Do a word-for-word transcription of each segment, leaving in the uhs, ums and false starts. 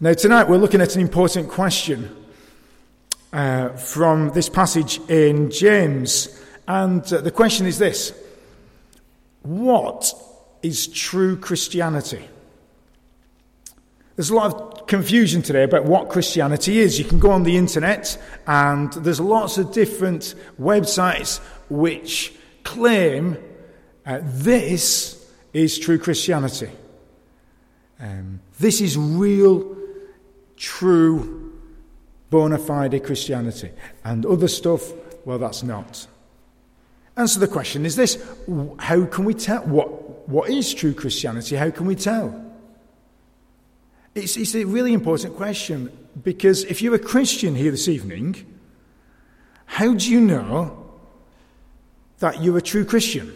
Now, tonight we're looking at an important question uh, from this passage in James. And uh, the question is this: what is true Christianity? There's a lot of confusion today about what Christianity is. You can go on the internet and there's lots of different websites which claim uh, this is true Christianity. Um, this is real, true, bona fide Christianity. And other stuff, well, that's not. And so the question is this: how can we tell? What, what is true Christianity? How can we tell? It's, it's a really important question, because if you're a Christian here this evening, how do you know that you're a true Christian?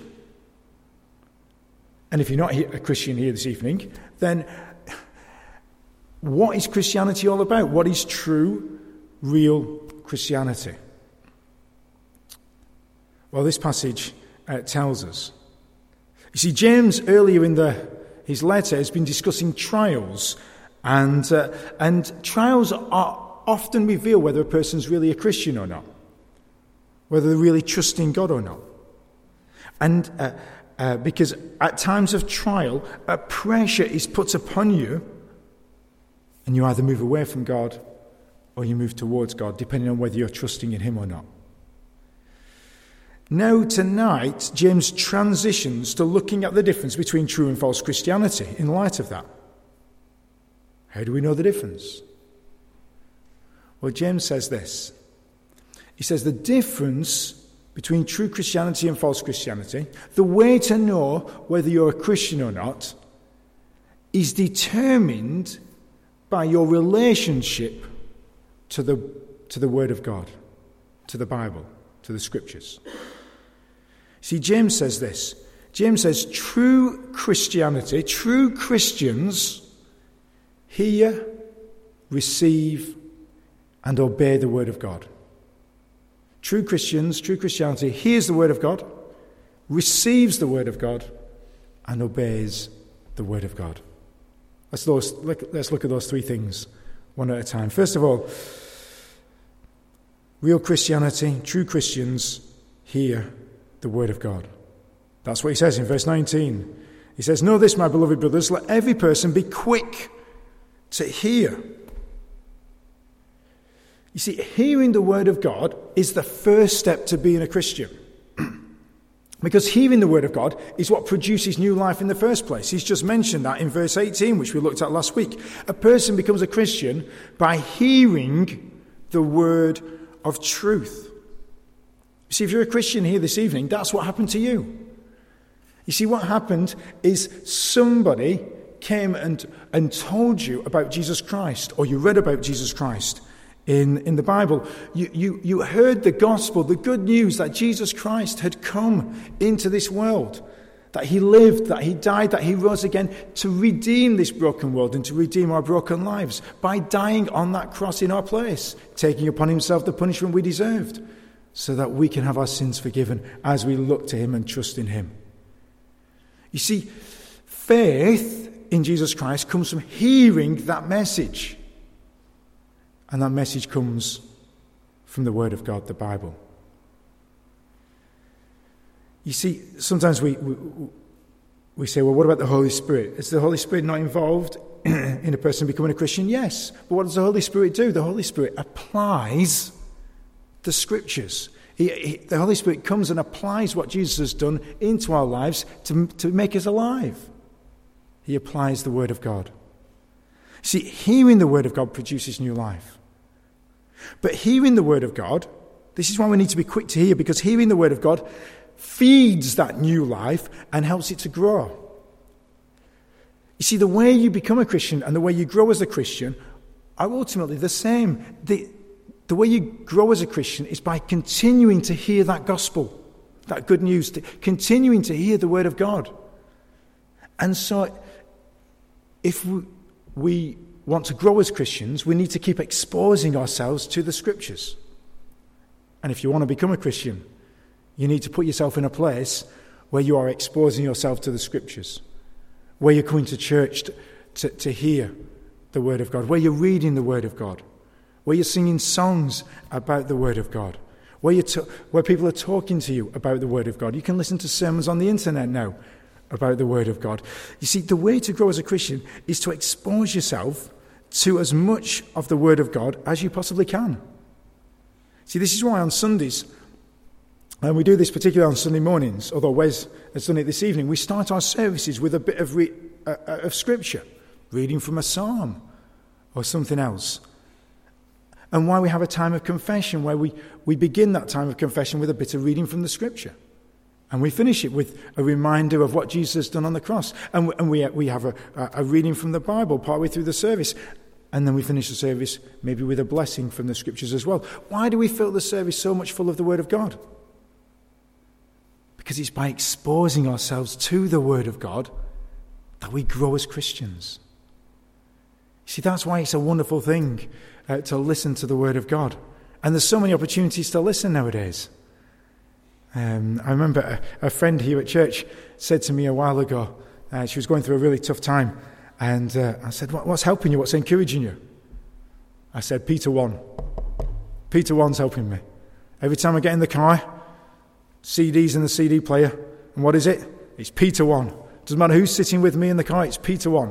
And if you're not a Christian here this evening, then what is Christianity all about? What is true, real Christianity? Well, this passage uh, tells us. You see, James earlier in the, his letter has been discussing trials. And uh, and trials are often reveal whether a person's really a Christian or not, whether they're really trusting God or not. And uh, uh, because at times of trial, a pressure is put upon you, and you either move away from God or you move towards God, depending on whether you're trusting in Him or not. Now, tonight, James transitions to looking at the difference between true and false Christianity in light of that. How do we know the difference? Well, James says this. He says the difference between true Christianity and false Christianity, the way to know whether you're a Christian or not, is determined by your relationship to the, to the Word of God, to the Bible, to the Scriptures. See, James says this. James says true Christianity, true Christians hear, receive, and obey the Word of God. True Christians, true Christianity hears the Word of God, receives the Word of God, and obeys the Word of God. Let's, those, look, let's look at those three things one at a time. First of all, real Christianity, true Christians hear the Word of God. That's what he says in verse nineteen. He says, "Know this, my beloved brothers, let every person be quick to hear." You see, hearing the Word of God is the first step to being a Christian. Because hearing the Word of God is what produces new life in the first place. He's just mentioned that in verse eighteen, which we looked at last week. A person becomes a Christian by hearing the Word of truth. You see, if you're a Christian here this evening, that's what happened to you. You see, what happened is somebody came and, and told you about Jesus Christ, or you read about Jesus Christ in, in the Bible. You, you, you heard the gospel, the good news that Jesus Christ had come into this world, that he lived, that he died, that he rose again to redeem this broken world and to redeem our broken lives by dying on that cross in our place, taking upon himself the punishment we deserved, so that we can have our sins forgiven as we look to him and trust in him. You see, faith in Jesus Christ comes from hearing that message. And that message comes from the Word of God, the Bible. You see, sometimes we, we, we say, well, what about the Holy Spirit? Is the Holy Spirit not involved in a person becoming a Christian? Yes. But what does the Holy Spirit do? The Holy Spirit applies the Scriptures. He, he, the Holy Spirit comes and applies what Jesus has done into our lives to, to make us alive. He applies the Word of God. See, hearing the Word of God produces new life. But hearing the Word of God, this is why we need to be quick to hear, because hearing the Word of God feeds that new life and helps it to grow. You see, the way you become a Christian and the way you grow as a Christian are ultimately the same. The, the way you grow as a Christian is by continuing to hear that gospel, that good news, to, continuing to hear the Word of God. And so, if we, we want to grow as Christians, we need to keep exposing ourselves to the Scriptures. And if you want to become a Christian, you need to put yourself in a place where you are exposing yourself to the Scriptures, where you're coming to church to, to, to hear the Word of God, where you're reading the Word of God, where you're singing songs about the Word of God, where, you to- where people are talking to you about the Word of God. You can listen to sermons on the internet now about the Word of God. You see, the way to grow as a Christian is to expose yourself to as much of the Word of God as you possibly can. See, this is why on Sundays, and we do this particularly on Sunday mornings, although Wes has done it this evening, we start our services with a bit of, re- uh, of Scripture, reading from a psalm or something else. And why we have a time of confession, where we, we begin that time of confession with a bit of reading from the Scripture. And we finish it with a reminder of what Jesus has done on the cross. And we, and we, we have a, a reading from the Bible partway through the service. And then we finish the service maybe with a blessing from the Scriptures as well. Why do we fill the service so much full of the Word of God? Because it's by exposing ourselves to the Word of God that we grow as Christians. See, that's why it's a wonderful thing uh, to listen to the Word of God. And there's so many opportunities to listen nowadays. Um, I remember a, a friend here at church said to me a while ago, uh, she was going through a really tough time, and uh, I said, what, what's helping you? What's encouraging you? I said, Peter one. Peter one's helping me. Every time I get in the car, C Ds in the C D player, and what is it? It's Peter one. Doesn't matter who's sitting with me in the car, it's Peter one.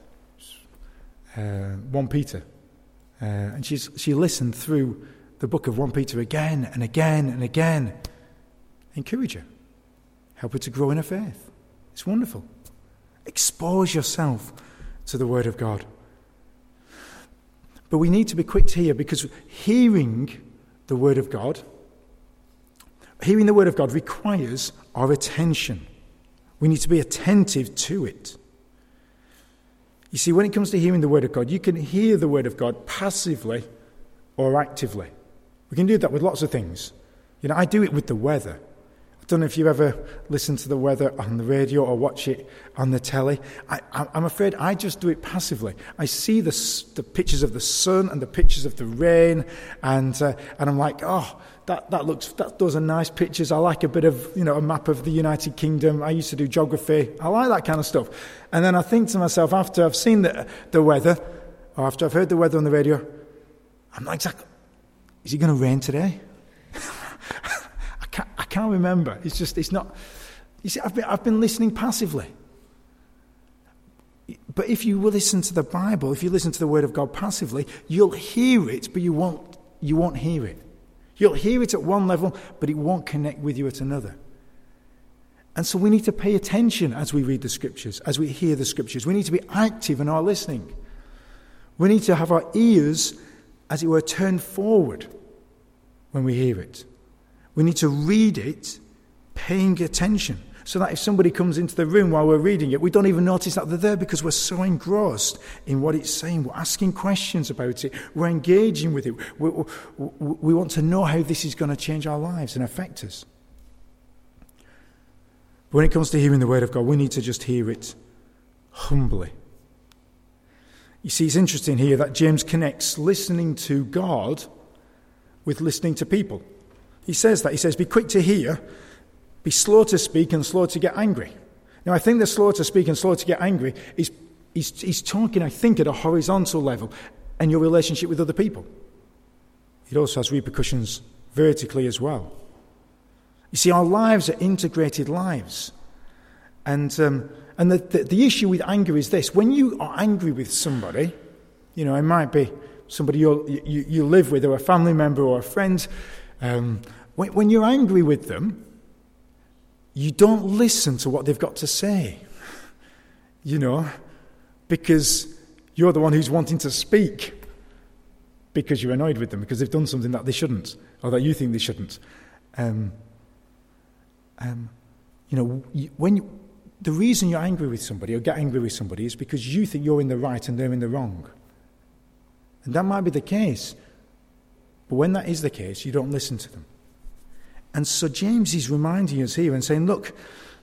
Uh, one Peter. Uh, and she's, she listened through the book of First Peter again and again and again. Encourage her. Help her to grow in her faith. It's wonderful. Expose yourself to the Word of God. But we need to be quick to hear, because hearing the Word of God, hearing the Word of God requires our attention. We need to be attentive to it. You see, when it comes to hearing the Word of God, you can hear the Word of God passively or actively. We can do that with lots of things. You know, I do it with the weather. I don't know if you've ever listened to the weather on the radio or watch it on the telly. I, I'm afraid I just do it passively. I see the, the pictures of the sun and the pictures of the rain, and uh, and I'm like, oh, that, that looks, that those are nice pictures. I like a bit of, you know, a map of the United Kingdom. I used to do geography. I like that kind of stuff. And then I think to myself, after I've seen the, the weather, or after I've heard the weather on the radio, I'm not exactly, is it going to rain today? I can't remember. It's just, it's not. You see, I've been, I've been listening passively. But if you will listen to the Bible, if you listen to the Word of God passively, you'll hear it, but you won't, you won't hear it. You'll hear it at one level, but it won't connect with you at another. And so we need to pay attention as we read the Scriptures, as we hear the Scriptures. We need to be active in our listening. We need to have our ears, as it were, turned forward when we hear it. We need to read it paying attention, so that if somebody comes into the room while we're reading it, we don't even notice that they're there, because we're so engrossed in what it's saying. We're asking questions about it. We're engaging with it. We, we, we want to know how this is going to change our lives and affect us. But when it comes to hearing the Word of God, we need to just hear it humbly. You see, it's interesting here that James connects listening to God with listening to people. He says that. He says, be quick to hear, be slow to speak, and slow to get angry. Now, I think the slow to speak and slow to get angry is he's, he's talking, I think, at a horizontal level and your relationship with other people. It also has repercussions vertically as well. You see, our lives are integrated lives. And um, and the, the, the issue with anger is this. When you are angry with somebody, you know, it might be somebody you you, you live with, or a family member, or a friend. Um, when, when you're angry with them, you don't listen to what they've got to say, you know, because you're the one who's wanting to speak, because you're annoyed with them, because they've done something that they shouldn't, or that you think they shouldn't. Um, um, you know, you, when you, the reason you're angry with somebody or get angry with somebody is because you think you're in the right and they're in the wrong. And that might be the case. But when that is the case, you don't listen to them. And so James is reminding us here and saying, look,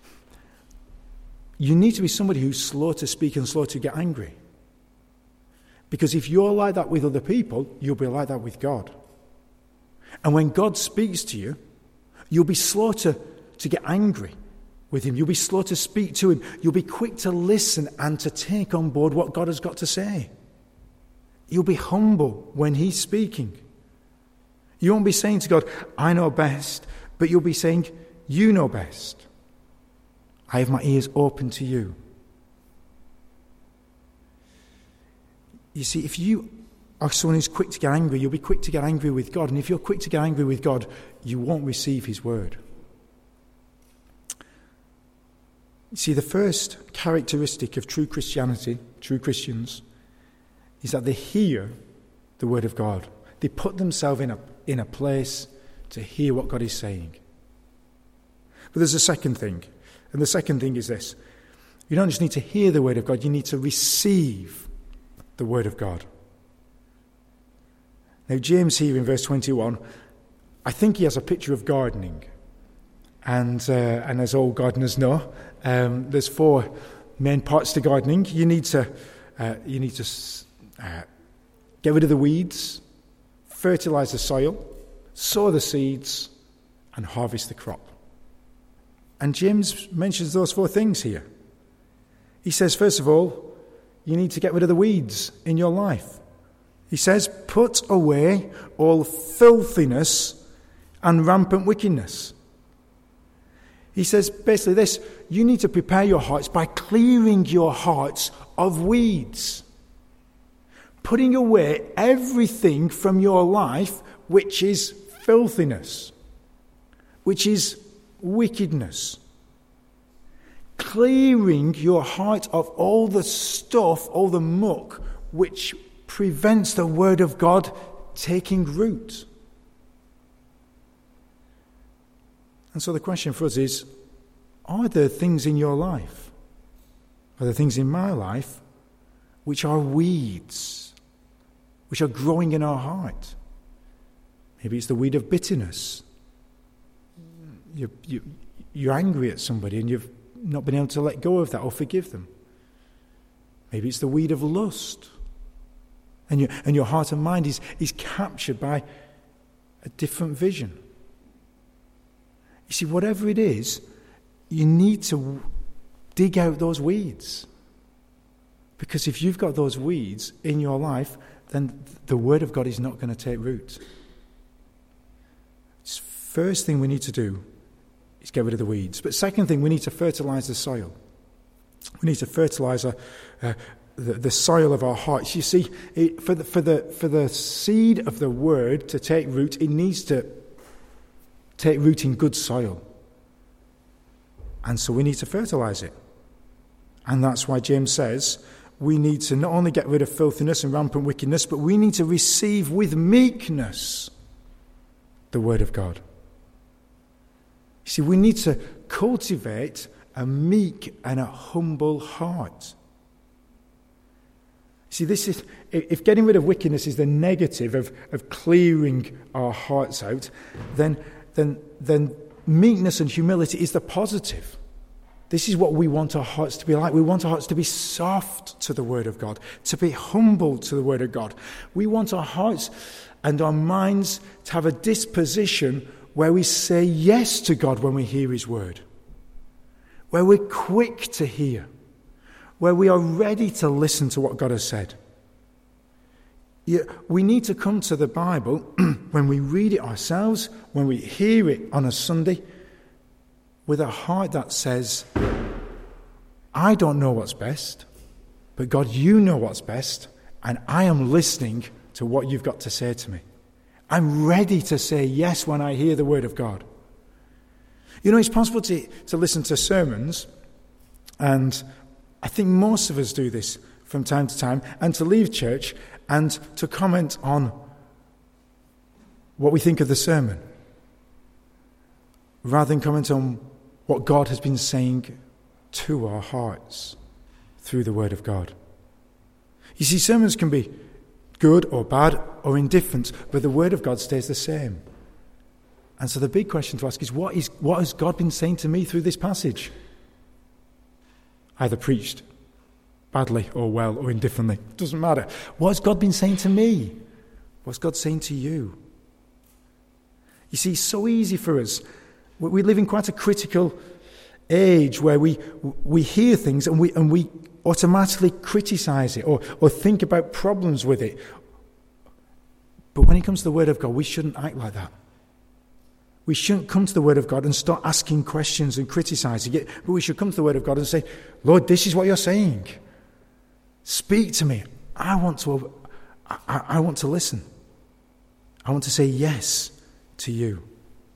you need to be somebody who's slow to speak and slow to get angry. Because if you're like that with other people, you'll be like that with God. And when God speaks to you, you'll be slow to, to get angry with him. You'll be slow to speak to him. You'll be quick to listen and to take on board what God has got to say. You'll be humble when he's speaking. You won't be saying to God, I know best, but you'll be saying, you know best. I have my ears open to you. You see, if you are someone who's quick to get angry, you'll be quick to get angry with God. And if you're quick to get angry with God, you won't receive his word. You see, the first characteristic of true Christianity, true Christians, is that they hear the word of God. They put themselves in a, in a place to hear what God is saying. But there's a second thing. And the second thing is this. You don't just need to hear the word of God, you need to receive the word of God. Now, James here in verse twenty-one, I think he has a picture of gardening. And uh, and as all gardeners know, um, there's four main parts to gardening. You need to uh, you need to uh, get rid of the weeds, fertilize the soil, sow the seeds, and harvest the crop. And James mentions those four things here. He says, first of all, you need to get rid of the weeds in your life. He says, put away all filthiness and rampant wickedness. He says basically this, you need to prepare your hearts by clearing your hearts of weeds. Putting away everything from your life which is filthiness, which is wickedness. Clearing your heart of all the stuff, all the muck, which prevents the word of God taking root. And so the question for us is, are there things in your life, are there things in my life, which are weeds, which are growing in our heart? Maybe it's the weed of bitterness. You, you, you're angry at somebody and you've not been able to let go of that or forgive them. Maybe it's the weed of lust. And your, and your heart and mind is, is captured by a different vision. You see, whatever it is, you need to dig out those weeds. Because if you've got those weeds in your life, then the word of God is not going to take root. It's the first thing we need to do is get rid of the weeds. But second thing, we need to fertilize the soil. We need to fertilize uh, uh, the, the soil of our hearts. You see, it, for, the, for, the, for the seed of the word to take root, it needs to take root in good soil. And so we need to fertilize it. And that's why James says we need to not only get rid of filthiness and rampant wickedness, but we need to receive with meekness the word of God. You see, we need to cultivate a meek and a humble heart. See, this is, if getting rid of wickedness is the negative of, of clearing our hearts out, then, then, then meekness and humility is the positive. This is what we want our hearts to be like. We want our hearts to be soft to the word of God, to be humble to the word of God. We want our hearts and our minds to have a disposition where we say yes to God when we hear his word, where we're quick to hear, where we are ready to listen to what God has said. Yeah, we need to come to the Bible when we read it ourselves, when we hear it on a Sunday, with a heart that says, I don't know what's best, but God, you know what's best, and I am listening to what you've got to say to me. I'm ready to say yes when I hear the word of God. You know, it's possible to, to listen to sermons, and I think most of us do this from time to time, and to leave church and to comment on what we think of the sermon, rather than comment on what God has been saying to our hearts through the word of God. You see, sermons can be good or bad or indifferent, but the word of God stays the same. And so the big question to ask is, what is what has God been saying to me through this passage? Either preached badly or well or indifferently. Doesn't matter. What has God been saying to me? What's God saying to you? You see, it's so easy for us. We live in quite a critical age where we we hear things and we and we automatically criticize it or, or think about problems with it. But when it comes to the Word of God, we shouldn't act like that. We shouldn't come to the Word of God and start asking questions and criticizing it, but we should come to the Word of God and say, Lord, this is what you're saying. Speak to me. I want to, I, I want to listen. I want to say yes to you. You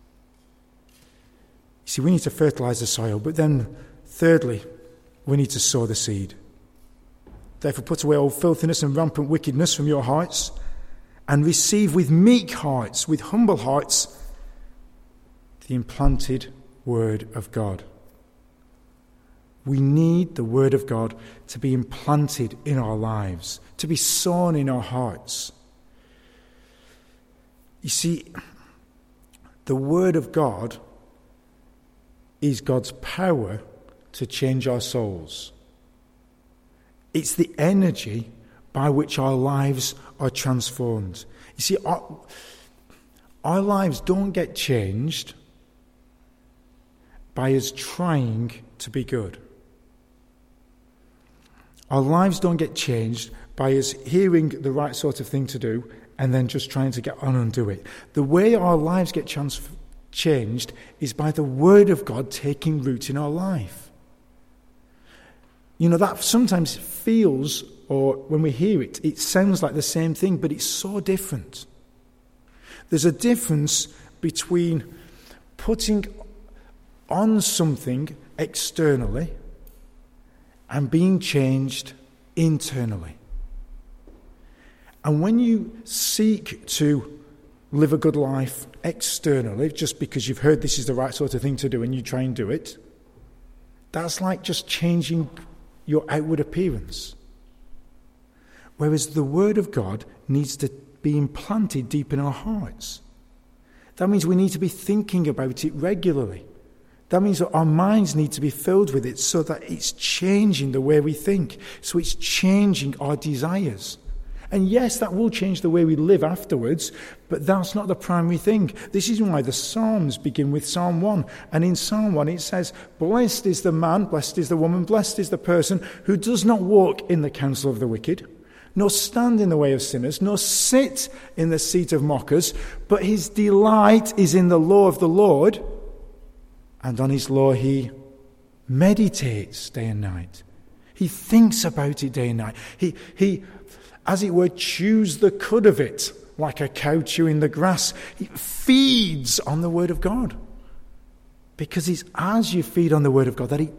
see, we need to fertilize the soil, but then thirdly, we need to sow the seed. Therefore, put away all filthiness and rampant wickedness from your hearts, and receive with meek hearts, with humble hearts, the implanted Word of God. We need the Word of God to be implanted in our lives, to be sown in our hearts. You see, the Word of God is God's power to change our souls. It's the energy by which our lives are transformed. You see, our, our lives don't get changed by us trying to be good. Our lives don't get changed by us hearing the right sort of thing to do and then just trying to get on and do it. The way our lives get trans- changed is by the Word of God taking root in our life. You know, that sometimes feels, or when we hear it, it sounds like the same thing, but it's so different. There's a difference between putting on something externally and being changed internally. And when you seek to live a good life externally, just because you've heard this is the right sort of thing to do and you try and do it, that's like just changing your outward appearance. Whereas the Word of God needs to be implanted deep in our hearts. That means we need to be thinking about it regularly. That means that our minds need to be filled with it so that it's changing the way we think. So it's changing our desires. And yes, that will change the way we live afterwards, but that's not the primary thing. This is why the Psalms begin with Psalm one. And in Psalm one it says, blessed is the man, blessed is the woman, blessed is the person who does not walk in the counsel of the wicked, nor stand in the way of sinners, nor sit in the seat of mockers, but his delight is in the law of the Lord, and on his law he meditates day and night. He thinks about it day and night. He, he, as it were, chews the cud of it, like a cow chewing the grass. He feeds on the Word of God. Because it's as you feed on the Word of God that it,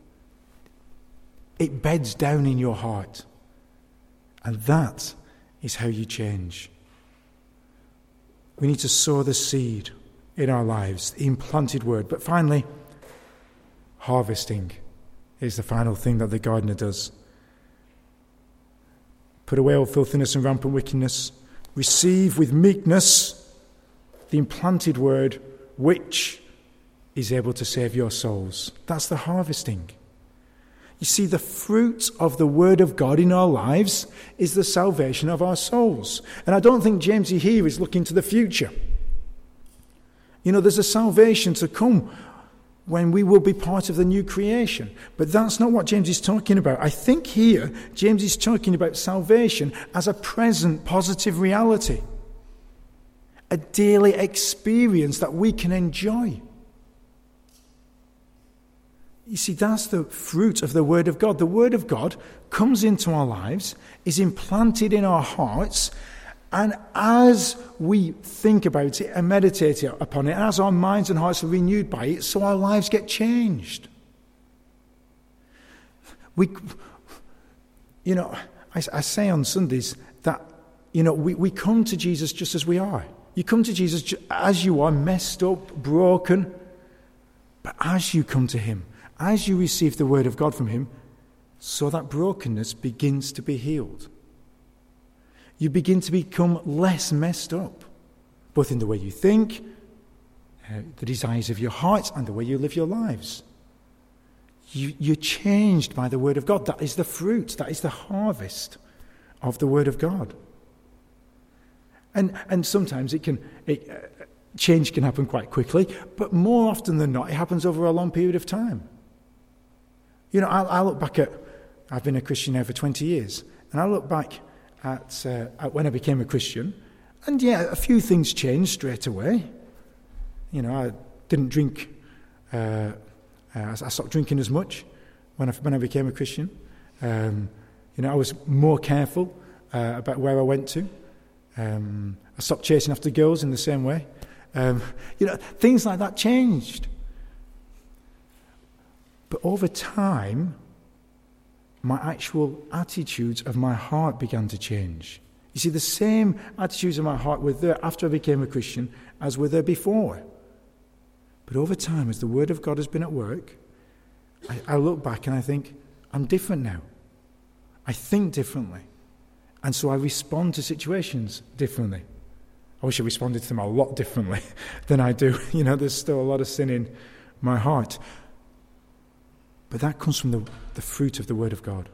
it beds down in your heart. And that is how you change. We need to sow the seed in our lives, the implanted Word. But finally, harvesting is the final thing that the gardener does. Put away all filthiness and rampant wickedness. Receive with meekness the implanted Word, which is able to save your souls. That's the harvesting. You see, the fruit of the Word of God in our lives is the salvation of our souls. And I don't think James here is looking to the future. You know, there's a salvation to come when we will be part of the new creation. But that's not what James is talking about. I think here, James is talking about salvation as a present positive reality. A daily experience that we can enjoy. You see, that's the fruit of the Word of God. The Word of God comes into our lives, is implanted in our hearts, and as we think about it and meditate upon it, as our minds and hearts are renewed by it, so our lives get changed. We, you know, I, I say on Sundays that, you know, we, we come to Jesus just as we are. You come to Jesus as you are, messed up, broken, but as you come to Him, as you receive the Word of God from Him, so that brokenness begins to be healed. You begin to become less messed up, both in the way you think, uh, the desires of your heart, and the way you live your lives. You, you're changed by the Word of God. That is the fruit, that is the harvest of the Word of God. And and sometimes it can it, uh, change can happen quite quickly, but more often than not, it happens over a long period of time. You know, I, I look back at, I've been a Christian now for twenty years, and I look back at, uh, at when I became a Christian, and yeah, a few things changed straight away. You know, I didn't drink, uh, uh, I stopped drinking as much when I, when I became a Christian. Um, you know, I was more careful uh, about where I went to. Um, I stopped chasing after girls in the same way. Um, you know, things like that changed. But over time, my actual attitudes of my heart began to change. You see, the same attitudes of my heart were there after I became a Christian as were there before. But over time, as the Word of God has been at work, I, I look back and I think, I'm different now. I think differently. And so I respond to situations differently. I wish I responded to them a lot differently than I do. You know, there's still a lot of sin in my heart. But that comes from the, the fruit of the Word of God.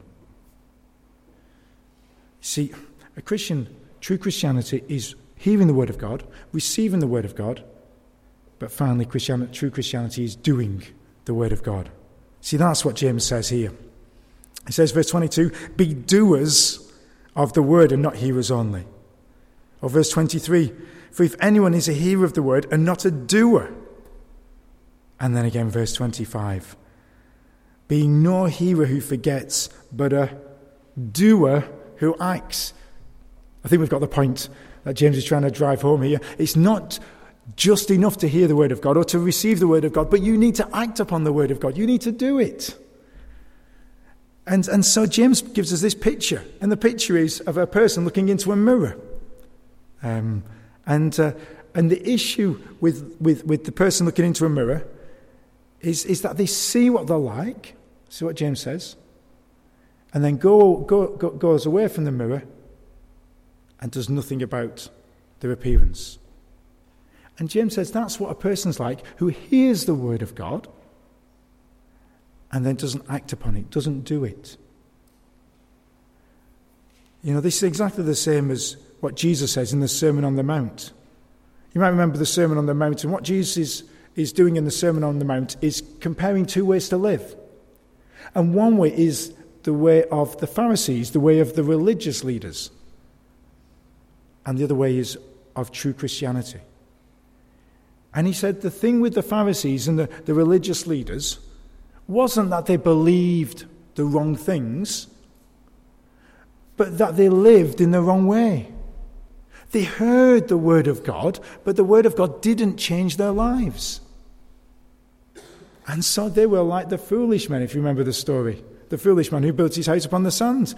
See, a Christian, true Christianity is hearing the Word of God, receiving the Word of God, but finally Christianity, true Christianity is doing the Word of God. See, that's what James says here. He says, verse twenty-two, be doers of the Word and not hearers only. Or verse twenty-three, for if anyone is a hearer of the Word and not a doer. And then again, verse twenty-five, being no hearer who forgets, but a doer who acts. I think we've got the point that James is trying to drive home here. It's not just enough to hear the Word of God or to receive the Word of God, but you need to act upon the Word of God. You need to do it. And, and so James gives us this picture, and the picture is of a person looking into a mirror. Um, and uh, and the issue with, with, with the person looking into a mirror is, is that they see what they're like, see what James says, and then go, go, go goes away from the mirror and does nothing about their appearance. And James says that's what a person's like who hears the Word of God and then doesn't act upon it, doesn't do it. You know, this is exactly the same as what Jesus says in the Sermon on the Mount. You might remember the Sermon on the Mount, and what Jesus is, is doing in the Sermon on the Mount is comparing two ways to live. And one way is the way of the Pharisees, the way of the religious leaders. And the other way is of true Christianity. And he said the thing with the Pharisees and the, the religious leaders wasn't that they believed the wrong things, but that they lived in the wrong way. They heard the Word of God, but the Word of God didn't change their lives. And so they were like the foolish men, if you remember the story. The foolish man who built his house upon the sand.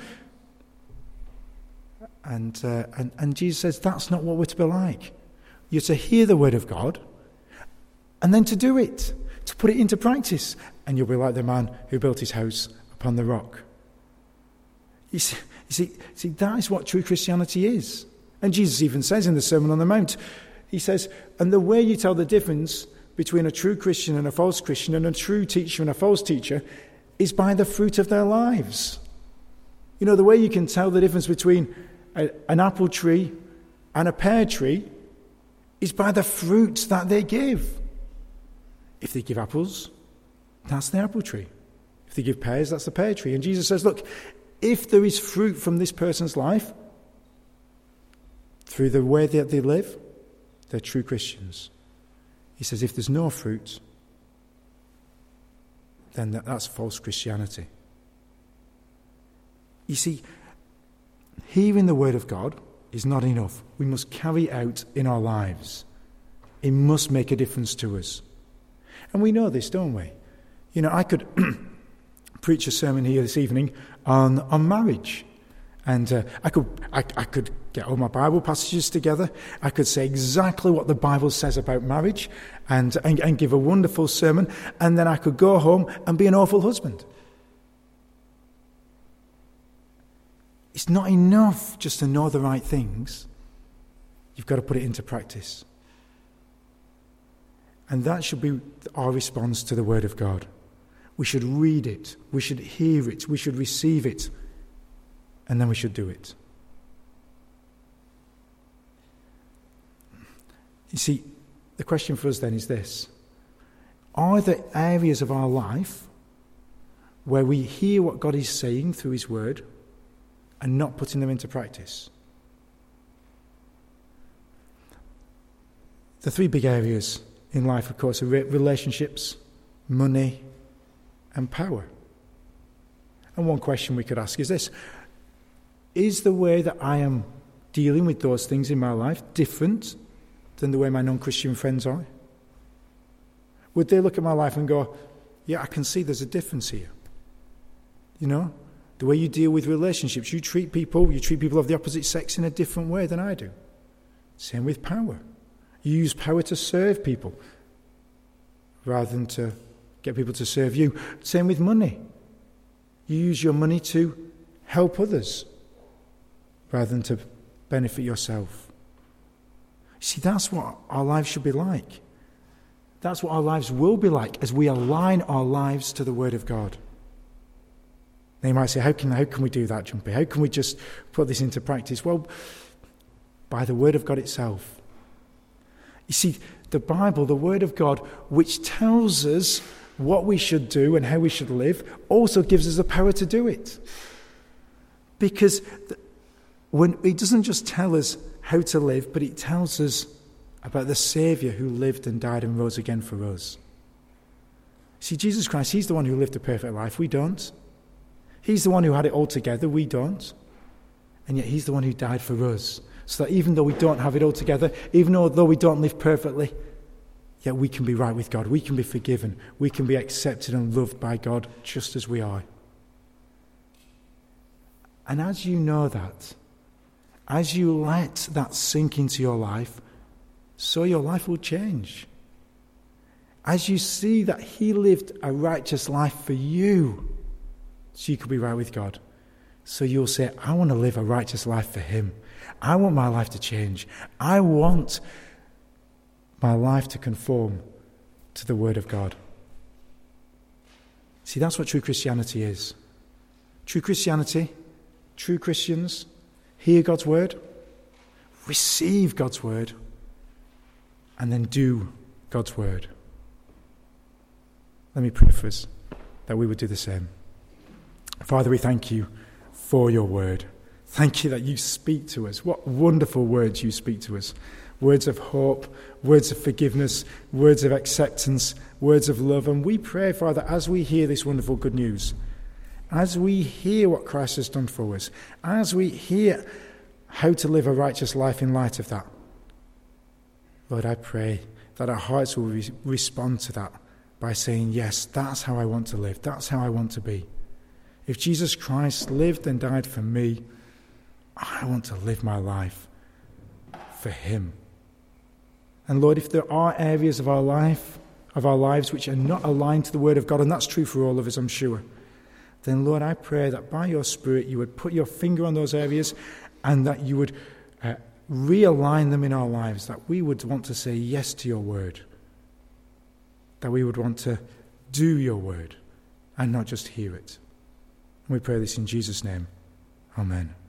And, uh, and, and Jesus says that's not what we're to be like. You're to hear the Word of God, and then to do it, to put it into practice. And you'll be like the man who built his house upon the rock. You see, you see, see, that is what true Christianity is. And Jesus even says in the Sermon on the Mount, he says, and the way you tell the difference between a true Christian and a false Christian and a true teacher and a false teacher is by the fruit of their lives. You know, the way you can tell the difference between a, an apple tree and a pear tree is by the fruit that they give. If they give apples, that's the apple tree. If they give pears, that's the pear tree. And Jesus says, look, if there is fruit from this person's life, through the way that they live, they're true Christians. He says, if there's no fruit, then that, that's false Christianity. You see, hearing the Word of God is not enough. We must carry it out in our lives. It must make a difference to us. And we know this, don't we? You know, I could preach a sermon here this evening on, on marriage. And uh, I could I, I could get all my Bible passages together. I could say exactly what the Bible says about marriage and, and, and give a wonderful sermon. And then I could go home and be an awful husband. It's not enough just to know the right things. You've got to put it into practice. And that should be our response to the Word of God. We should read it. We should hear it. We should receive it. And then we should do it. You see, the question for us then is this. Are there areas of our life where we hear what God is saying through his word and not putting them into practice. The three big areas in life, of course, are relationships, money, and power. And one question we could ask is this: is the way that I am dealing with those things in my life different than the way my non-Christian friends are? Would they look at my life and go, yeah, I can see there's a difference here? You know, the way you deal with relationships, you treat people, you treat people of the opposite sex in a different way than I do. Same with power. You use power to serve people rather than to get people to serve you. Same with money. You use your money to help others rather than to benefit yourself. See, that's what our lives should be like. That's what our lives will be like as we align our lives to the Word of God. Now you might say, how can, how can we do that, Jumpy? How can we just put this into practice? Well, by the Word of God itself. You see, the Bible, the Word of God, which tells us what we should do and how we should live, also gives us the power to do it. Because when it doesn't just tell us how to live, but it tells us about the Saviour who lived and died and rose again for us. See, Jesus Christ, he's the one who lived a perfect life. We don't. He's the one who had it all together. We don't. And yet he's the one who died for us. So that even though we don't have it all together, even though we don't live perfectly, yet we can be right with God. We can be forgiven. We can be accepted and loved by God just as we are. And as you know that, as you let that sink into your life, so your life will change. As you see that he lived a righteous life for you, so you could be right with God, so you'll say, I want to live a righteous life for him. I want my life to change. I want my life to conform to the Word of God. See, that's what true Christianity is. True Christianity, true Christians, hear God's Word, receive God's Word, and then do God's Word. Let me pray for us, that we would do the same. Father, we thank you for your Word. Thank you that you speak to us. What wonderful words you speak to us. Words of hope, words of forgiveness, words of acceptance, words of love. And we pray, Father, as we hear this wonderful good news, as we hear what Christ has done for us, as we hear how to live a righteous life in light of that, Lord, I pray that our hearts will re- respond to that by saying, yes, that's how I want to live. That's how I want to be. If Jesus Christ lived and died for me, I want to live my life for him. And Lord, if there are areas of our life, of our lives which are not aligned to the Word of God, and that's true for all of us, I'm sure, then Lord, I pray that by your Spirit you would put your finger on those areas and that you would uh, realign them in our lives, that we would want to say yes to your Word, that we would want to do your Word and not just hear it. And we pray this in Jesus' name. Amen.